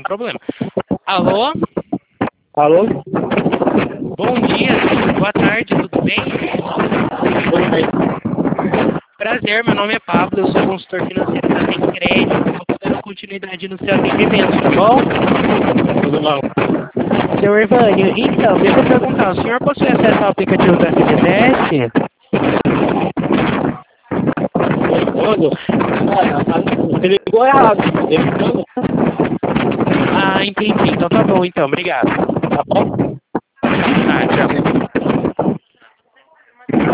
problema. Alô? Alô? Bom dia, boa tarde, tudo bem? Prazer, meu nome é Pablo, eu sou consultor financeiro da Tem Crédito, estou dando continuidade no seu atendimento, tá bom? Tudo bom? Seu Ervânio, então, deixa eu perguntar, o senhor possui acesso ao aplicativo da FGTS? Quando? Você ligou errado. Ah, entendi, então tá bom, então, obrigado. Tá bom? Tá, tchau.